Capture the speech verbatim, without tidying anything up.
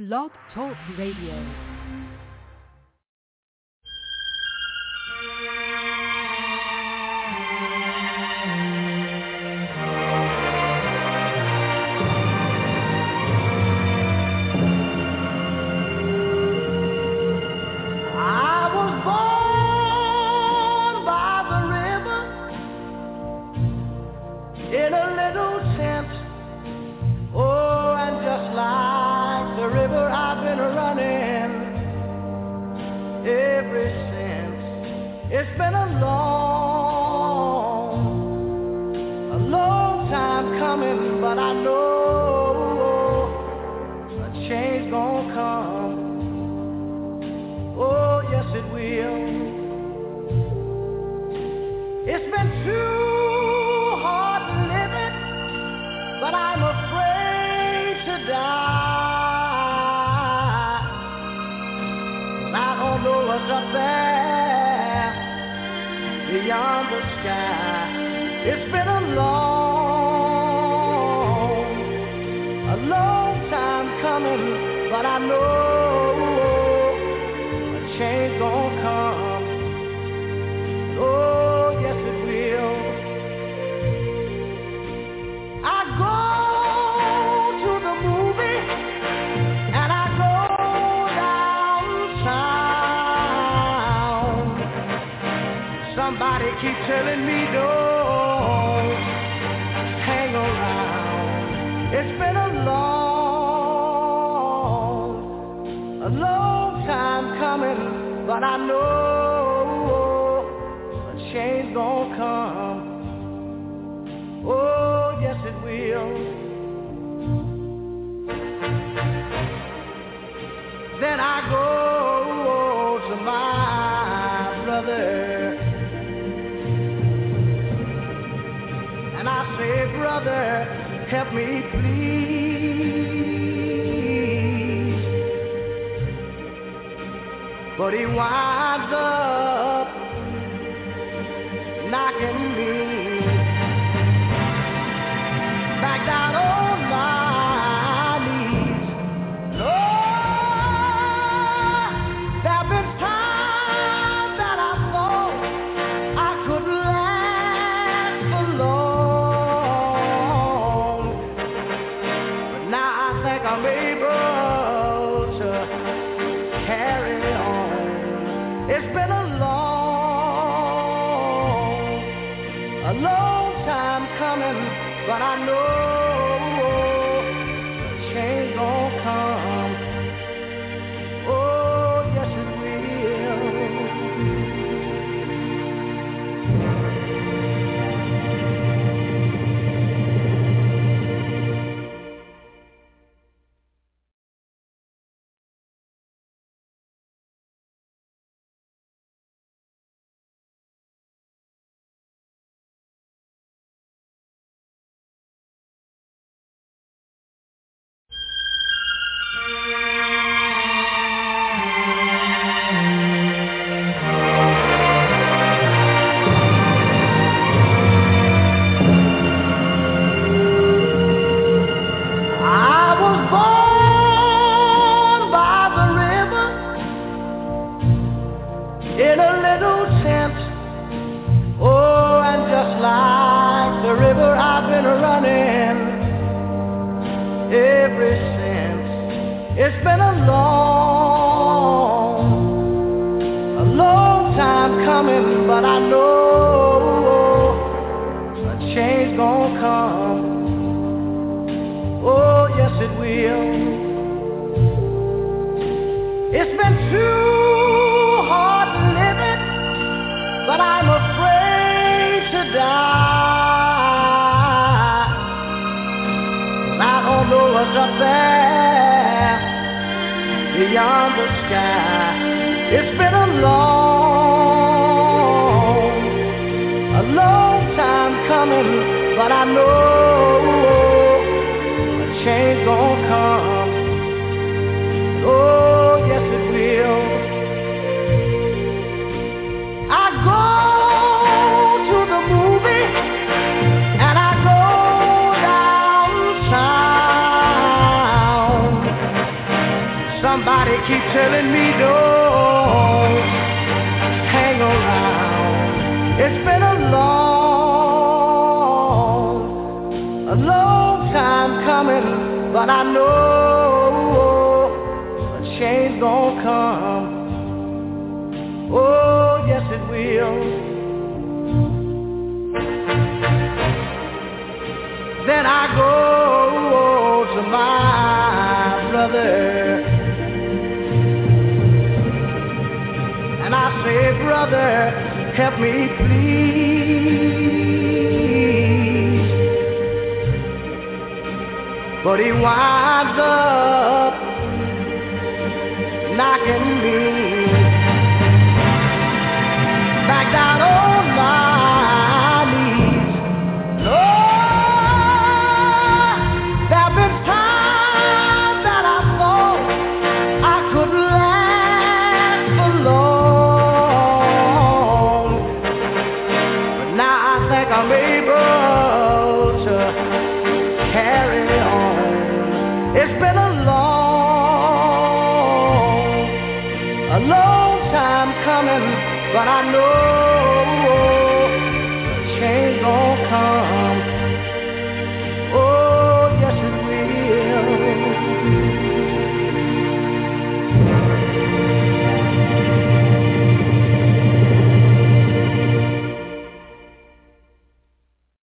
Blog Talk Radio. Somebody keep telling me don't hang around. It's been a long, a long time coming, but I know a change gonna come. Oh, yes it will. Then I go to my brother and I say, brother, help me please. But he winds up knocking me back down on my knees. Lord, there've been times that I thought I could last for long, but now I think I'm able to carry on. It's been a long, a long time coming, but I know